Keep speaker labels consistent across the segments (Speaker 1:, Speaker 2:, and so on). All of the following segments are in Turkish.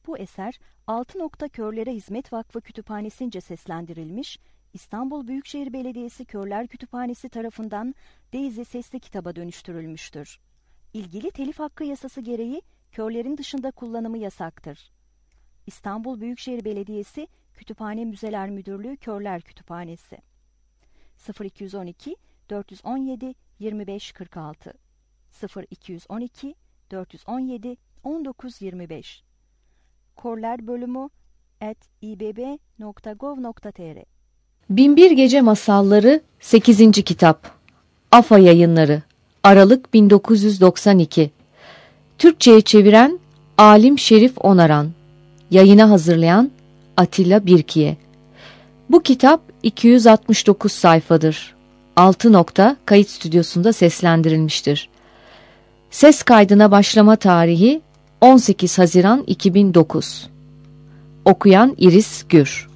Speaker 1: Bu eser Altı Nokta Körlere Hizmet Vakfı Kütüphanesi'nce seslendirilmiş, İstanbul Büyükşehir Belediyesi Körler Kütüphanesi tarafından Daisy sesli kitaba dönüştürülmüştür. İlgili telif hakkı yasası gereği körlerin dışında kullanımı yasaktır. İstanbul Büyükşehir Belediyesi Kütüphane Müzeler Müdürlüğü Körler Kütüphanesi 0212 417 2546 0212 417 1925 korlerbölümü@ibb.gov.tr.
Speaker 2: Binbir Gece Masalları 8. Kitap AFA Yayınları Aralık 1992. Türkçe'ye çeviren Alim Şerif Onaran. Yayına hazırlayan Atilla Birkiye. Bu kitap 269 sayfadır. 6 nokta kayıt stüdyosunda seslendirilmiştir. Ses kaydına başlama tarihi 18 Haziran 2009. Okuyan İris Gür.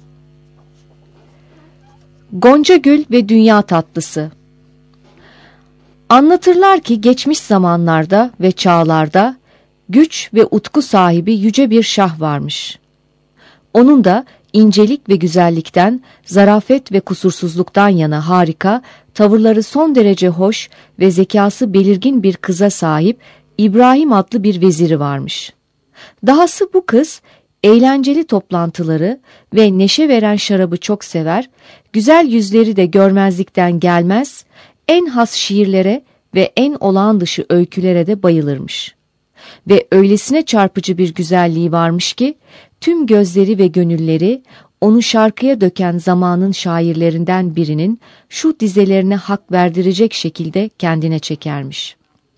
Speaker 2: Gonca Gül ve Dünya Tatlısı. Anlatırlar ki geçmiş zamanlarda ve çağlarda güç ve utku sahibi yüce bir şah varmış. Onun da incelik ve güzellikten, zarafet ve kusursuzluktan yana harika, tavırları son derece hoş ve zekası belirgin bir kıza sahip İbrahim adlı bir veziri varmış. Dahası bu kız, eğlenceli toplantıları ve neşe veren şarabı çok sever, güzel yüzleri de görmezlikten gelmez, en has şiirlere ve en olağan dışı öykülere de bayılırmış. Ve öylesine çarpıcı bir güzelliği varmış ki, tüm gözleri ve gönülleri, onu şarkıya döken zamanın şairlerinden birinin şu dizelerine hak verdirecek şekilde kendine çekermiş.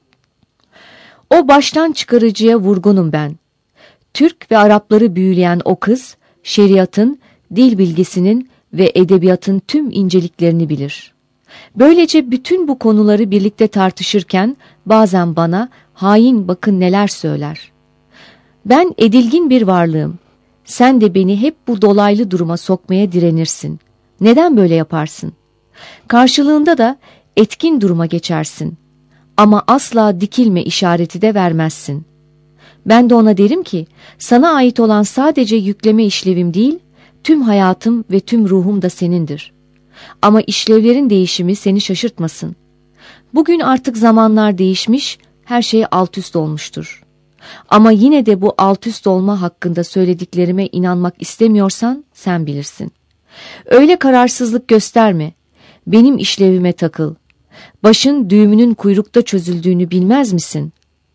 Speaker 2: O baştan çıkarıcıya vurgunum ben. Türk ve Arapları büyüleyen o kız, şeriatın, dil bilgisinin ve edebiyatın tüm inceliklerini bilir. Böylece bütün bu konuları birlikte tartışırken bazen bana hain bakın neler söyler. Ben edilgin bir varlığım. Sen de beni hep bu dolaylı duruma sokmaya direnirsin. Neden böyle yaparsın? Karşılığında da etkin duruma geçersin. Ama asla dikilme işareti de vermezsin. Ben de ona derim ki, sana ait olan sadece yükleme işlevim değil, tüm hayatım ve tüm ruhum da senindir. Ama işlevlerin değişimi seni şaşırtmasın. Bugün artık zamanlar değişmiş, her şey alt üst olmuştur. Ama yine de bu alt üst olma hakkında söylediklerime inanmak istemiyorsan sen bilirsin. Öyle kararsızlık gösterme, benim işlevime takıl. Başın düğümünün kuyrukta çözüldüğünü bilmez misin?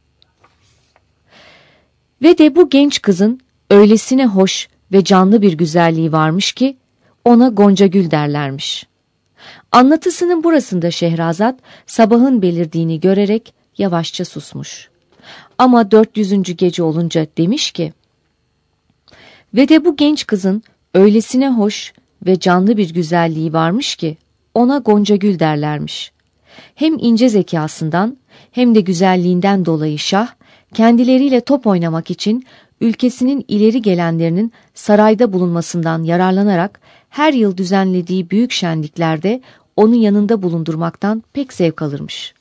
Speaker 2: Ve de bu genç kızın öylesine hoş ve canlı bir güzelliği varmış ki ona Gonca Gül derlermiş. Anlatısının burasında Şehrazat sabahın belirdiğini görerek yavaşça susmuş. Ama 400. gece olunca demiş ki, ve de bu genç kızın öylesine hoş ve canlı bir güzelliği varmış ki ona Gonca Gül derlermiş. Hem ince zekasından hem de güzelliğinden dolayı şah, kendileriyle top oynamak için ülkesinin ileri gelenlerinin sarayda bulunmasından yararlanarak her yıl düzenlediği büyük şenliklerde onun yanında bulundurmaktan pek zevk alırmış.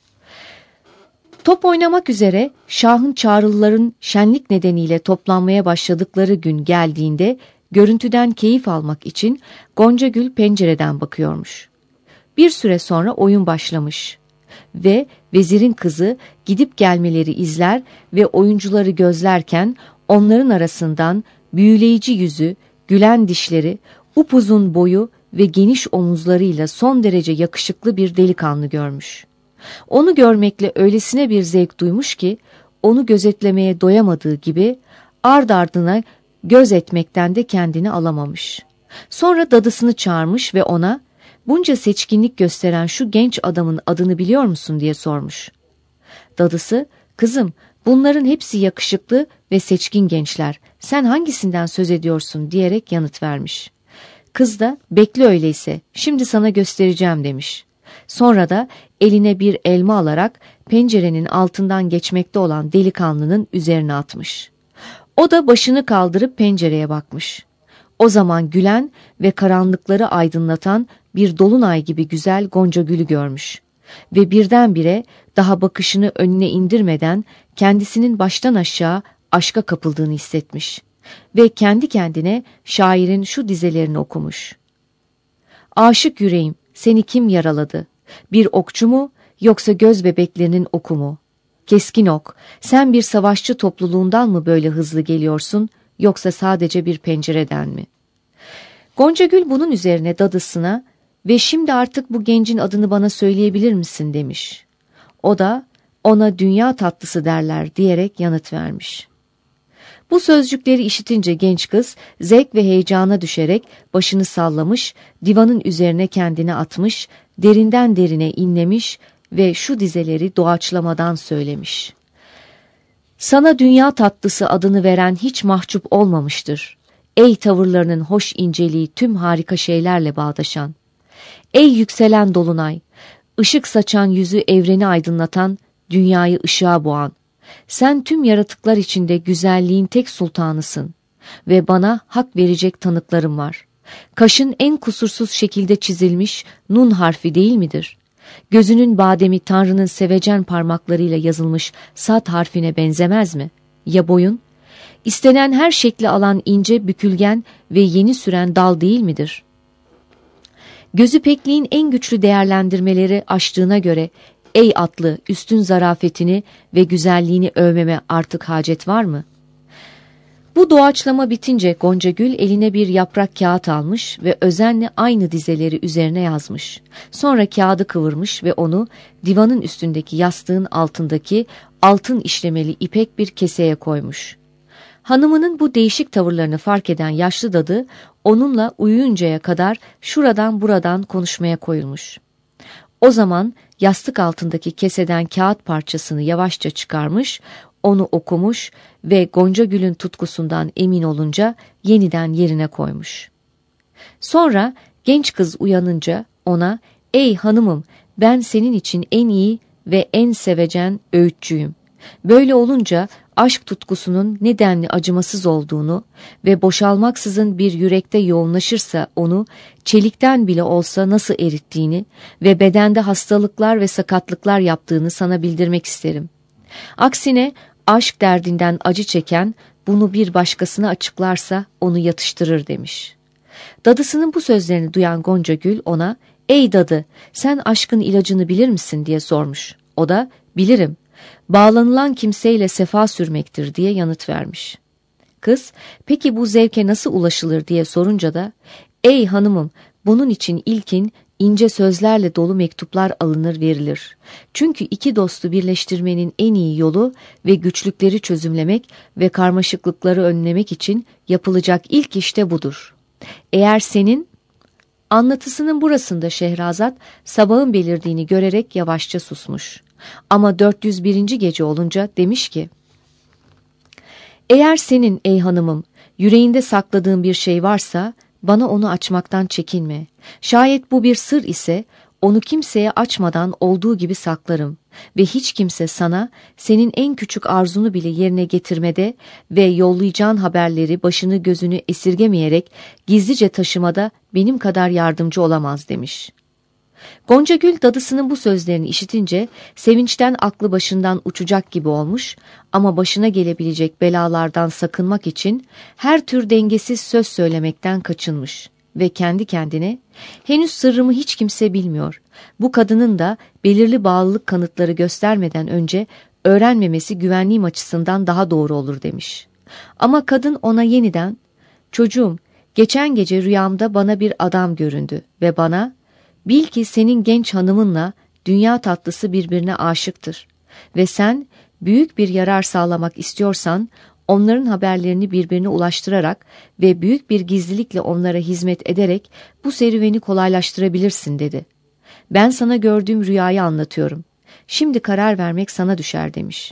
Speaker 2: Top oynamak üzere şahın çağrılıların şenlik nedeniyle toplanmaya başladıkları gün geldiğinde görüntüden keyif almak için Gonca Gül pencereden bakıyormuş. Bir süre sonra oyun başlamış ve vezirin kızı gidip gelmeleri izler ve oyuncuları gözlerken onların arasından büyüleyici yüzü, gülen dişleri, upuzun boyu ve geniş omuzlarıyla son derece yakışıklı bir delikanlı görmüş. Onu görmekle öylesine bir zevk duymuş ki, onu gözetlemeye doyamadığı gibi ard ardına göz etmekten de kendini alamamış. Sonra dadısını çağırmış ve ona, bunca seçkinlik gösteren şu genç adamın adını biliyor musun diye sormuş. Dadısı, kızım bunların hepsi yakışıklı ve seçkin gençler, sen hangisinden söz ediyorsun diyerek yanıt vermiş. Kız da, bekle öyleyse, şimdi sana göstereceğim demiş. Sonra da eline bir elma alarak pencerenin altından geçmekte olan delikanlının üzerine atmış. O da başını kaldırıp pencereye bakmış. O zaman gülen ve karanlıkları aydınlatan bir dolunay gibi güzel Gonca Gül'ü görmüş. Ve birdenbire daha bakışını önüne indirmeden kendisinin baştan aşağı aşka kapıldığını hissetmiş. ve kendi kendine şairin şu dizelerini okumuş. Aşık yüreğim, seni kim yaraladı? Bir okçu mu yoksa göz bebeklerinin oku mu? Keskin ok, sen bir savaşçı topluluğundan mı böyle hızlı geliyorsun yoksa sadece bir pencereden mi? Goncagül bunun üzerine dadısına ve şimdi artık bu gencin adını bana söyleyebilir misin demiş. O da ona dünya tatlısı derler diyerek yanıt vermiş. Bu sözcükleri işitince genç kız zevk ve heyecana düşerek başını sallamış, divanın üzerine kendini atmış, derinden derine inlemiş ve şu dizeleri doğaçlamadan söylemiş. Sana dünya tatlısı adını veren hiç mahcup olmamıştır. Ey tavırlarının hoş inceliği tüm harika şeylerle bağdaşan. Ey yükselen dolunay, ışık saçan yüzü evreni aydınlatan, dünyayı ışığa boğan. Sen tüm yaratıklar içinde güzelliğin tek sultanısın ve bana hak verecek tanıklarım var. Kaşın en kusursuz şekilde çizilmiş nun harfi değil midir? Gözünün bademi Tanrı'nın sevecen parmaklarıyla yazılmış sad harfine benzemez mi? Ya boyun? İstenen her şekli alan ince, bükülgen ve yeni süren dal değil midir? Gözü pekliğin en güçlü değerlendirmeleri aştığına göre, ey atlı, üstün zarafetini ve güzelliğini övmeme artık hacet var mı? Bu doğaçlama bitince Goncagül eline bir yaprak kağıt almış ve özenle aynı dizeleri üzerine yazmış. Sonra kağıdı kıvırmış ve onu divanın üstündeki yastığın altındaki altın işlemeli ipek bir keseye koymuş. Hanımının bu değişik tavırlarını fark eden yaşlı dadı onunla uyuyuncaya kadar şuradan buradan konuşmaya koyulmuş. O zaman yastık altındaki keseden kağıt parçasını yavaşça çıkarmış, onu okumuş ve Goncagül'ün tutkusundan emin olunca yeniden yerine koymuş. Sonra genç kız uyanınca ona, ''Ey hanımım, ben senin için en iyi ve en sevecen öğütçüyüm. Böyle olunca aşk tutkusunun nedenli acımasız olduğunu ve boşalmaksızın bir yürekte yoğunlaşırsa onu çelikten bile olsa nasıl erittiğini ve bedende hastalıklar ve sakatlıklar yaptığını sana bildirmek isterim. Aksine aşk derdinden acı çeken bunu bir başkasına açıklarsa onu yatıştırır demiş. Dadısının bu sözlerini duyan Goncagül ona, ''Ey dadı, sen aşkın ilacını bilir misin?'' diye sormuş. O da, ''Bilirim. Bağlanılan kimseyle sefa sürmektir,'' diye yanıt vermiş. Kız, ''Peki bu zevke nasıl ulaşılır?'' diye sorunca da, ''Ey hanımım, bunun için ilkin ince sözlerle dolu mektuplar alınır verilir. Çünkü iki dostu birleştirmenin en iyi yolu ve güçlükleri çözümlemek ve karmaşıklıkları önlemek için yapılacak ilk işte budur. Eğer senin..." Anlatısının burasında Şehrazat sabahın belirdiğini görerek yavaşça susmuş. Ama 401. gece olunca demiş ki, ''Eğer senin ey hanımım yüreğinde sakladığın bir şey varsa bana onu açmaktan çekinme. Şayet bu bir sır ise onu kimseye açmadan olduğu gibi saklarım ve hiç kimse sana senin en küçük arzunu bile yerine getirmede ve yollayacağın haberleri başını gözünü esirgemeyerek gizlice taşımada benim kadar yardımcı olamaz,'' demiş. Goncagül dadısının bu sözlerini işitince sevinçten aklı başından uçacak gibi olmuş ama başına gelebilecek belalardan sakınmak için her tür dengesiz söz söylemekten kaçınmış ve kendi kendine, henüz sırrımı hiç kimse bilmiyor, bu kadının da belirli bağlılık kanıtları göstermeden önce öğrenmemesi güvenliğim açısından daha doğru olur demiş. Ama kadın ona yeniden, ''Çocuğum, geçen gece rüyamda bana bir adam göründü ve bana, bil ki senin genç hanımınla dünya tatlısı birbirine aşıktır ve sen büyük bir yarar sağlamak istiyorsan onların haberlerini birbirine ulaştırarak ve büyük bir gizlilikle onlara hizmet ederek bu serüveni kolaylaştırabilirsin,'' dedi. ''Ben sana gördüğüm rüyayı anlatıyorum. Şimdi karar vermek sana düşer,'' demiş.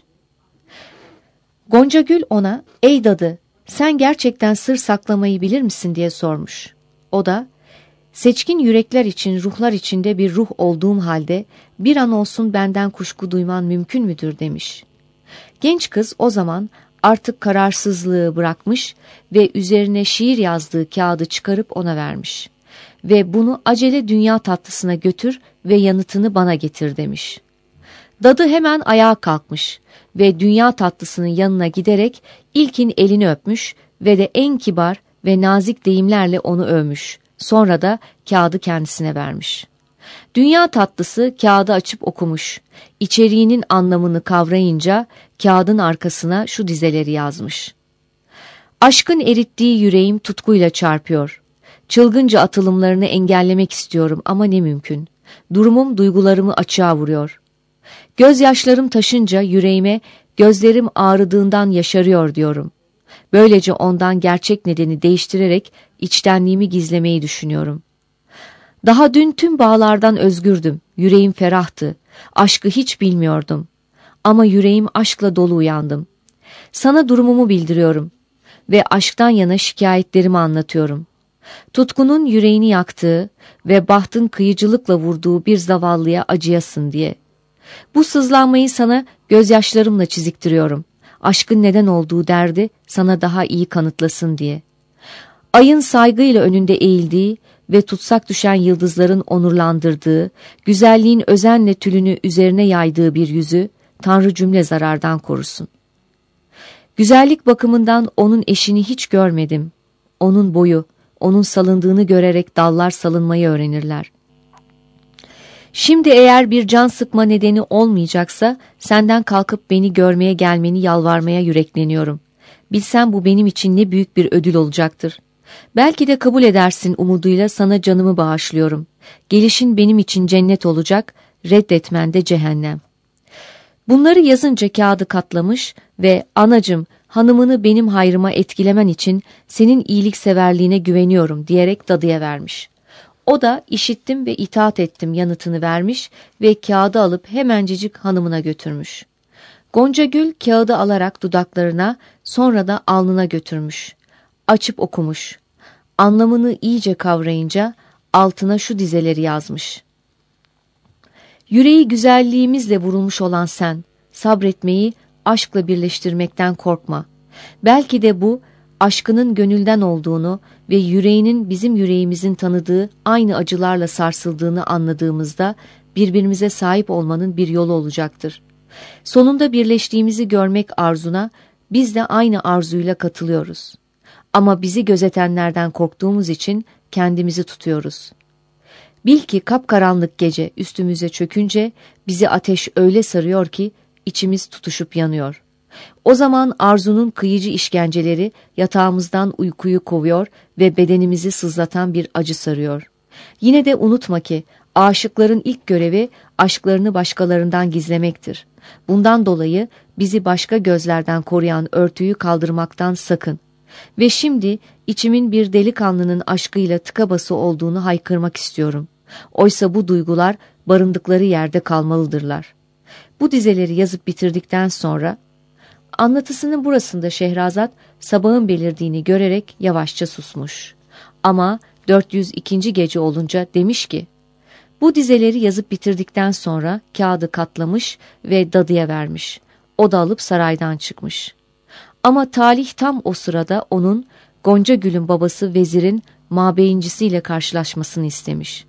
Speaker 2: Goncagül ona, ''Ey dadı, sen gerçekten sır saklamayı bilir misin?'' diye sormuş. O da, ''Seçkin yürekler için ruhlar içinde bir ruh olduğum halde bir an olsun benden kuşku duyman mümkün müdür?'' demiş. Genç kız o zaman artık kararsızlığı bırakmış ve üzerine şiir yazdığı kağıdı çıkarıp ona vermiş. Ve bunu acele dünya tatlısına götür ve yanıtını bana getir demiş. Dadı hemen ayağa kalkmış ve dünya tatlısının yanına giderek ilkin elini öpmüş ve de en kibar ve nazik deyimlerle onu övmüş. Sonra da kağıdı kendisine vermiş. Dünya tatlısı kağıdı açıp okumuş. İçeriğinin anlamını kavrayınca kağıdın arkasına şu dizeleri yazmış. Aşkın erittiği yüreğim tutkuyla çarpıyor. Çılgınca atılımlarını engellemek istiyorum ama ne mümkün. Durumum duygularımı açığa vuruyor. Gözyaşlarım taşınca yüreğime gözlerim ağrıdığından yaşarıyor diyorum. Böylece ondan gerçek nedeni değiştirerek içtenliğimi gizlemeyi düşünüyorum. Daha dün tüm bağlardan özgürdüm. Yüreğim ferahtı. Aşkı hiç bilmiyordum. Ama yüreğim aşkla dolu uyandım. Sana durumumu bildiriyorum ve aşktan yana şikayetlerimi anlatıyorum. Tutkunun yüreğini yaktığı ve bahtın kıyıcılıkla vurduğu bir zavallıya acıyasın diye. Bu sızlanmayı sana gözyaşlarımla çiziktiriyorum. Aşkın neden olduğu derdi sana daha iyi kanıtlasın diye. Ayın saygıyla önünde eğildiği ve tutsak düşen yıldızların onurlandırdığı, güzelliğin özenle tülünü üzerine yaydığı bir yüzü, Tanrı cümle zarardan korusun. Güzellik bakımından onun eşini hiç görmedim. Onun boyu, onun salındığını görerek dallar salınmayı öğrenirler. Şimdi eğer bir can sıkma nedeni olmayacaksa, senden kalkıp beni görmeye gelmeni yalvarmaya yürekleniyorum. Bilsem bu benim için ne büyük bir ödül olacaktır. Belki de kabul edersin umuduyla sana canımı bağışlıyorum. Gelişin benim için cennet olacak, reddetmen de cehennem. Bunları yazınca kağıdı katlamış ve anacım hanımını benim hayrıma etkilemen için senin iyilikseverliğine güveniyorum diyerek dadıya vermiş. O da işittim ve itaat ettim yanıtını vermiş ve kağıdı alıp hemencecik hanımına götürmüş. Goncagül kağıdı alarak dudaklarına sonra da alnına götürmüş. Açıp okumuş. Anlamını iyice kavrayınca altına şu dizeleri yazmış. Yüreği güzelliğimizle vurulmuş olan sen, sabretmeyi aşkla birleştirmekten korkma. Belki de bu, aşkının gönülden olduğunu ve yüreğinin bizim yüreğimizin tanıdığı aynı acılarla sarsıldığını anladığımızda birbirimize sahip olmanın bir yolu olacaktır. Sonunda birleştiğimizi görmek arzuna biz de aynı arzuyla katılıyoruz. Ama bizi gözetenlerden korktuğumuz için kendimizi tutuyoruz. Bil ki kapkaranlık gece üstümüze çökünce bizi ateş öyle sarıyor ki içimiz tutuşup yanıyor. O zaman arzunun kıyıcı işkenceleri yatağımızdan uykuyu kovuyor ve bedenimizi sızlatan bir acı sarıyor. Yine de unutma ki aşıkların ilk görevi aşklarını başkalarından gizlemektir. Bundan dolayı bizi başka gözlerden koruyan örtüyü kaldırmaktan sakın. Ve şimdi içimin bir delikanlının aşkıyla tıka bası olduğunu haykırmak istiyorum. Oysa bu duygular barındıkları yerde kalmalıdırlar. Bu dizeleri yazıp bitirdikten sonra anlatısının burasında Şehrazat sabahın belirdiğini görerek yavaşça susmuş. Ama 402. gece olunca demiş ki, bu dizeleri yazıp bitirdikten sonra kağıdı katlamış ve dadıya vermiş. O da alıp saraydan çıkmış. Ama talih tam o sırada onun Goncagül'ün babası vezirin mabeyincisiyle karşılaşmasını istemiş.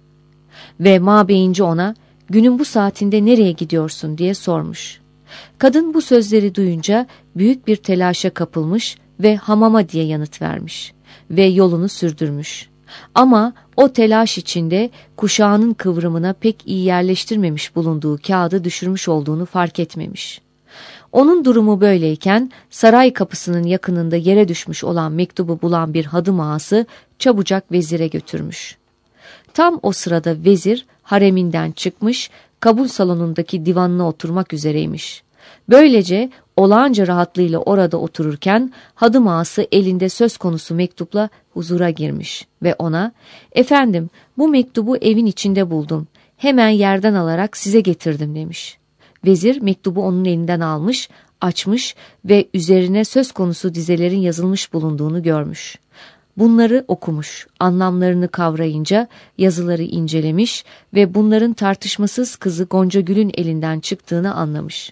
Speaker 2: Ve mabeyinci ona günün bu saatinde nereye gidiyorsun diye sormuş. Kadın bu sözleri duyunca büyük bir telaşa kapılmış ve hamama diye yanıt vermiş ve yolunu sürdürmüş. Ama o telaş içinde kuşağının kıvrımına pek iyi yerleştirmemiş bulunduğu kağıdı düşürmüş olduğunu fark etmemiş. Onun durumu böyleyken saray kapısının yakınında yere düşmüş olan mektubu bulan bir hadım ağası çabucak vezire götürmüş. Tam o sırada vezir hareminden çıkmış, kabul salonundaki divanına oturmak üzereymiş. Böylece olağanca rahatlığıyla orada otururken hadım ağası elinde söz konusu mektupla huzura girmiş ve ona "Efendim, bu mektubu evin içinde buldum. Hemen yerden alarak size getirdim." demiş. Vezir mektubu onun elinden almış, açmış ve üzerine söz konusu dizelerin yazılmış bulunduğunu görmüş. Bunları okumuş, anlamlarını kavrayınca yazıları incelemiş ve bunların tartışmasız kızı Goncagül'ün elinden çıktığını anlamış.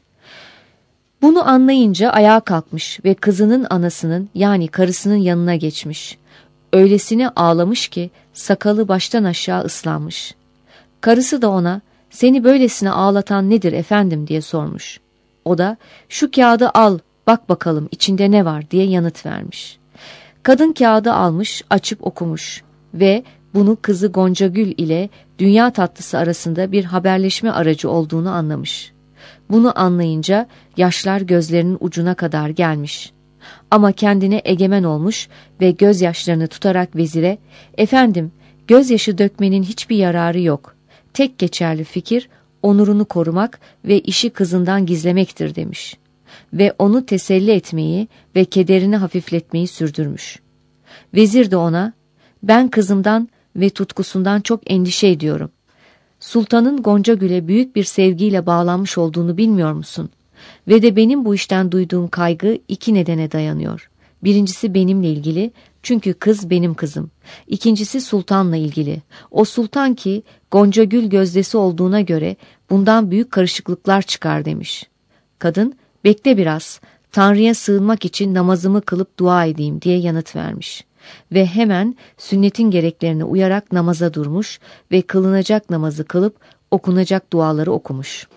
Speaker 2: Bunu anlayınca ayağa kalkmış ve kızının anasının yani karısının yanına geçmiş. Öylesine ağlamış ki sakalı baştan aşağı ıslanmış. Karısı da ona "Seni böylesine ağlatan nedir efendim?" diye sormuş. O da "Şu kağıdı al, bak bakalım içinde ne var?" diye yanıt vermiş. Kadın kağıdı almış, açıp okumuş ve bunu kızı Goncagül ile dünya tatlısı arasında bir haberleşme aracı olduğunu anlamış. Bunu anlayınca yaşlar gözlerinin ucuna kadar gelmiş. Ama kendine egemen olmuş ve gözyaşlarını tutarak vezire, "Efendim, gözyaşı dökmenin hiçbir yararı yok. Tek geçerli fikir, onurunu korumak ve işi kızından gizlemektir," demiş. Ve onu teselli etmeyi ve kederini hafifletmeyi sürdürmüş. Vezir de ona, "Ben kızımdan ve tutkusundan çok endişe ediyorum. Sultanın Goncagül'e büyük bir sevgiyle bağlanmış olduğunu bilmiyor musun? Ve de benim bu işten duyduğum kaygı 2 nedene dayanıyor. Birincisi benimle ilgili, çünkü kız benim kızım. İkincisi sultanla ilgili. O sultan ki Goncagül gözdesi olduğuna göre bundan büyük karışıklıklar çıkar," demiş. Kadın, "Bekle biraz, Tanrı'ya sığınmak için namazımı kılıp dua edeyim," diye yanıt vermiş. Ve hemen sünnetin gereklerine uyarak namaza durmuş ve kılınacak namazı kılıp okunacak duaları okumuş.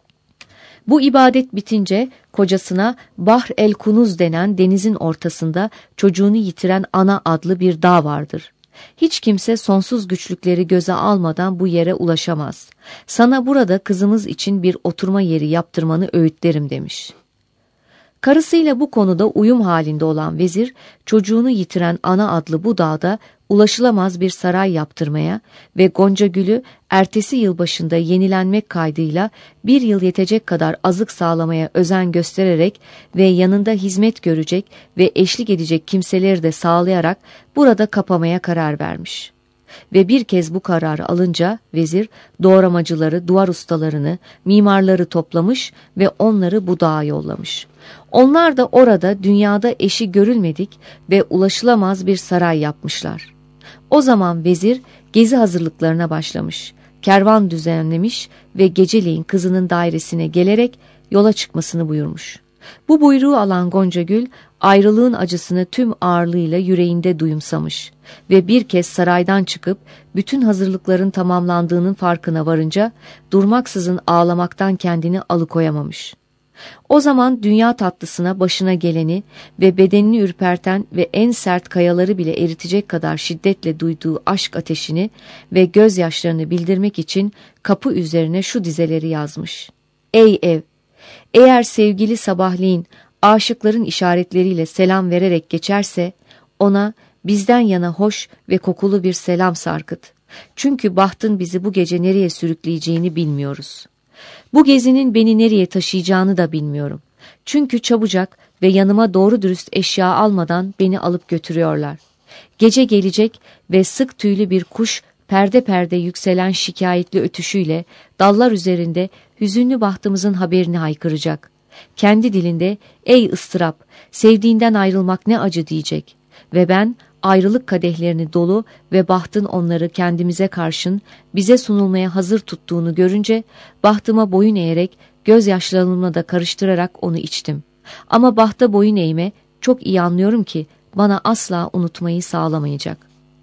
Speaker 2: Bu ibadet bitince kocasına Bahr el Kunuz denen denizin ortasında çocuğunu yitiren ana adlı bir dağ vardır. Hiç kimse sonsuz güçlükleri göze almadan bu yere ulaşamaz. Sana burada kızımız için bir oturma yeri yaptırmanı öğütlerim, demiş. Karısıyla bu konuda uyum halinde olan vezir, çocuğunu yitiren ana adlı bu dağda ulaşılamaz bir saray yaptırmaya ve Goncagül'ü ertesi yılbaşında yenilenmek kaydıyla 1 yıl yetecek kadar azık sağlamaya özen göstererek ve yanında hizmet görecek ve eşlik edecek kimseleri de sağlayarak burada kapamaya karar vermiş. Ve bir kez bu kararı alınca vezir doğramacıları, duvar ustalarını, mimarları toplamış ve onları bu dağa yollamış. Onlar da orada dünyada eşi görülmedik ve ulaşılamaz bir saray yapmışlar. O zaman vezir gezi hazırlıklarına başlamış, kervan düzenlemiş ve geceleyin kızının dairesine gelerek yola çıkmasını buyurmuş. Bu buyruğu alan Goncagül ayrılığın acısını tüm ağırlığıyla yüreğinde duyumsamış ve bir kez saraydan çıkıp bütün hazırlıkların tamamlandığının farkına varınca durmaksızın ağlamaktan kendini alıkoyamamış. O zaman dünya tatlısına başına geleni ve bedenini ürperten ve en sert kayaları bile eritecek kadar şiddetle duyduğu aşk ateşini ve gözyaşlarını bildirmek için kapı üzerine şu dizeleri yazmış. "Ey ev! Eğer sevgili sabahleyin aşıkların işaretleriyle selam vererek geçerse, ona bizden yana hoş ve kokulu bir selam sarkıt. Çünkü bahtın bizi bu gece nereye sürükleyeceğini bilmiyoruz. Bu gezinin beni nereye taşıyacağını da bilmiyorum. Çünkü çabucak ve yanıma doğru dürüst eşya almadan beni alıp götürüyorlar. Gece gelecek ve sık tüylü bir kuş perde perde yükselen şikayetli ötüşüyle dallar üzerinde hüzünlü bahtımızın haberini haykıracak. Kendi dilinde ey ıstırap, sevdiğinden ayrılmak ne acı diyecek ve ben ayrılık kadehlerini dolu ve bahtın onları kendimize karşın bize sunulmaya hazır tuttuğunu görünce bahtıma boyun eğerek gözyaşlarımla da karıştırarak onu içtim. Ama bahta boyun eğme çok iyi anlıyorum ki bana asla unutmayı sağlamayacak."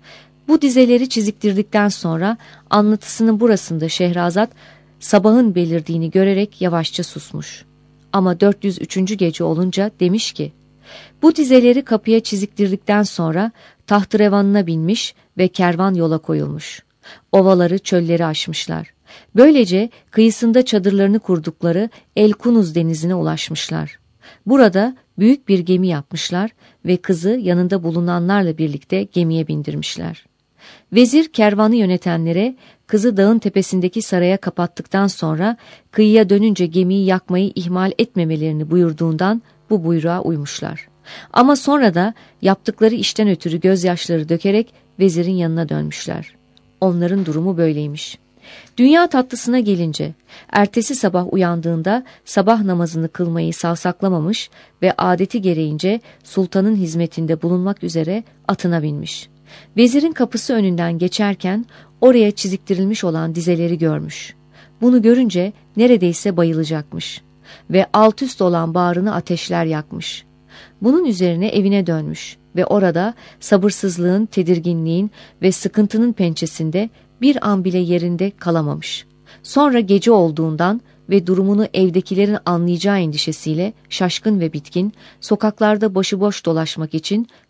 Speaker 2: Bu dizeleri çiziktirdikten sonra anlatısının burasında Şehrazat sabahın belirdiğini görerek yavaşça susmuş. Ama 403. gece olunca demiş ki, bu dizeleri kapıya çiziktirdikten sonra tahterevanına binmiş ve kervan yola koyulmuş. Ovaları, çölleri aşmışlar. Böylece kıyısında çadırlarını kurdukları El Kunuz denizine ulaşmışlar. Burada büyük bir gemi yapmışlar ve kızı yanında bulunanlarla birlikte gemiye bindirmişler. Vezir kervanı yönetenlere kızı dağın tepesindeki saraya kapattıktan sonra kıyıya dönünce gemiyi yakmayı ihmal etmemelerini buyurduğundan bu buyruğa uymuşlar. Ama sonra da yaptıkları işten ötürü gözyaşları dökerek vezirin yanına dönmüşler. Onların durumu böyleymiş. Dünya tatlısına gelince ertesi sabah uyandığında sabah namazını kılmayı savsaklamamış ve adeti gereğince sultanın hizmetinde bulunmak üzere atına binmiş. Vezirin kapısı önünden geçerken oraya çiziktirilmiş olan dizeleri görmüş. Bunu görünce neredeyse bayılacakmış ve alt üst olan bağrını ateşler yakmış. Bunun üzerine evine dönmüş ve orada sabırsızlığın, tedirginliğin ve sıkıntının pençesinde bir an bile yerinde kalamamış. Sonra gece olduğundan ve durumunu evdekilerin anlayacağı endişesiyle şaşkın ve bitkin, sokaklarda başıboş dolaşmak için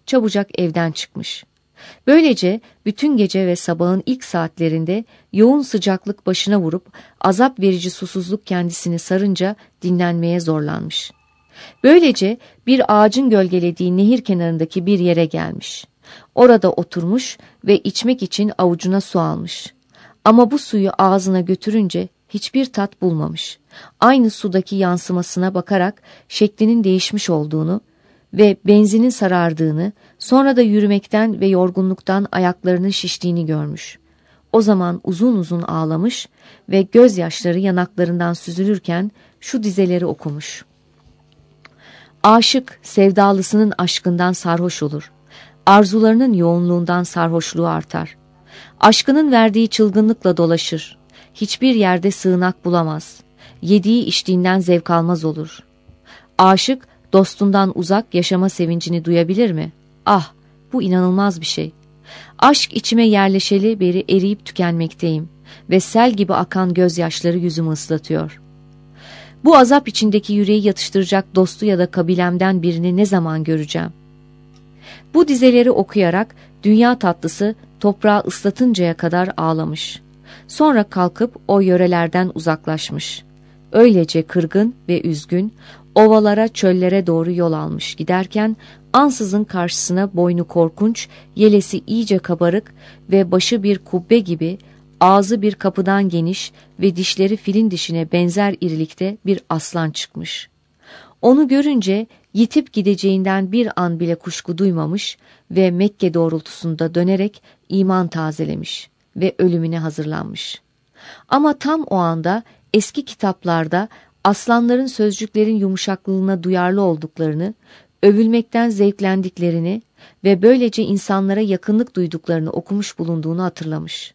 Speaker 2: çabucak evden çıkmış. Böylece bütün gece ve sabahın ilk saatlerinde yoğun sıcaklık başına vurup azap verici susuzluk kendisini sarınca dinlenmeye zorlanmış. Böylece bir ağacın gölgelediği nehir kenarındaki bir yere gelmiş. Orada oturmuş ve içmek için avucuna su almış. Ama bu suyu ağzına götürünce hiçbir tat bulmamış. Aynı sudaki yansımasına bakarak şeklinin değişmiş olduğunu ve benzinin sarardığını, sonra da yürümekten ve yorgunluktan ayaklarının şiştiğini görmüş. O zaman uzun uzun ağlamış ve gözyaşları yanaklarından süzülürken şu dizeleri okumuş. Aşık, sevdalısının aşkından sarhoş olur. Arzularının yoğunluğundan sarhoşluğu artar. Aşkının verdiği çılgınlıkla dolaşır. Hiçbir yerde sığınak bulamaz. Yediği içtiğinden zevk almaz olur. Aşık, dostundan uzak yaşama sevincini duyabilir mi? Ah, bu inanılmaz bir şey. Aşk içime yerleşeli beri eriyip tükenmekteyim ve sel gibi akan gözyaşları yüzümü ıslatıyor. Bu azap içindeki yüreği yatıştıracak dostu ya da kabilemden birini ne zaman göreceğim? Bu dizeleri okuyarak dünya tatlısı toprağı ıslatıncaya kadar ağlamış. Sonra kalkıp o yörelerden uzaklaşmış. Öylece kırgın ve üzgün, ovalara, çöllere doğru yol almış giderken ansızın karşısına boynu korkunç, yelesi iyice kabarık ve başı bir kubbe gibi, ağzı bir kapıdan geniş ve dişleri filin dişine benzer irilikte bir aslan çıkmış. Onu görünce yitip gideceğinden bir an bile kuşku duymamış ve Mekke doğrultusunda dönerek iman tazelemiş ve ölümüne hazırlanmış. Ama tam o anda eski kitaplarda aslanların sözcüklerin yumuşaklığına duyarlı olduklarını, övülmekten zevklendiklerini ve böylece insanlara yakınlık duyduklarını okumuş bulunduğunu hatırlamış.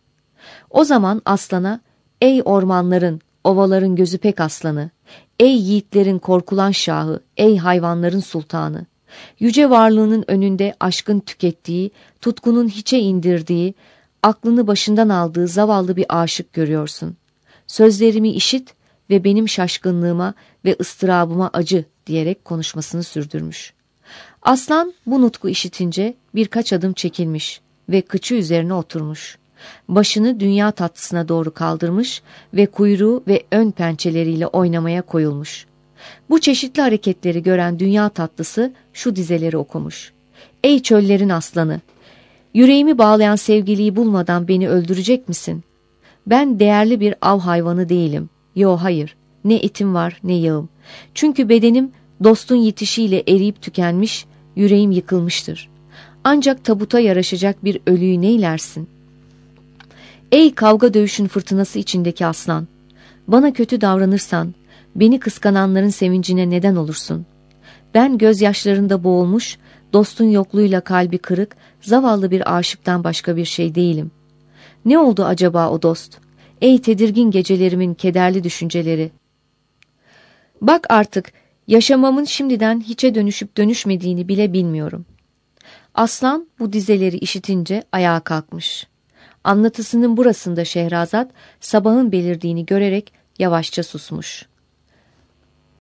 Speaker 2: O zaman aslana, ''Ey ormanların, ovaların gözü pek aslanı, ey yiğitlerin korkulan şahı, ey hayvanların sultanı, yüce varlığının önünde aşkın tükettiği, tutkunun hiçe indirdiği, aklını başından aldığı zavallı bir aşık görüyorsun. Sözlerimi işit ve benim şaşkınlığıma ve ıstırabıma acı.'' diyerek konuşmasını sürdürmüş. Aslan bu nutku işitince birkaç adım çekilmiş ve kıçı üzerine oturmuş. Başını dünya tatlısına doğru kaldırmış ve kuyruğu ve ön pençeleriyle oynamaya koyulmuş. Bu çeşitli hareketleri gören dünya tatlısı şu dizeleri okumuş. ''Ey çöllerin aslanı, yüreğimi bağlayan sevgiliyi bulmadan beni öldürecek misin? Ben değerli bir av hayvanı değilim. Yo, hayır, ne etim var ne yağım. Çünkü bedenim dostun yitişiyle eriyip tükenmiş, yüreğim yıkılmıştır. Ancak tabuta yaraşacak bir ölüyü neylersin? Ey kavga dövüşün fırtınası içindeki aslan! Bana kötü davranırsan, beni kıskananların sevincine neden olursun. Ben gözyaşlarında boğulmuş, dostun yokluğuyla kalbi kırık, zavallı bir aşıktan başka bir şey değilim. Ne oldu acaba o dost? Ey tedirgin gecelerimin kederli düşünceleri! Bak artık, yaşamamın şimdiden hiçe dönüşüp dönüşmediğini bile bilmiyorum. Aslan bu dizeleri işitince ayağa kalkmış. Anlatısının burasında Şehrazat sabahın belirdiğini görerek yavaşça susmuş.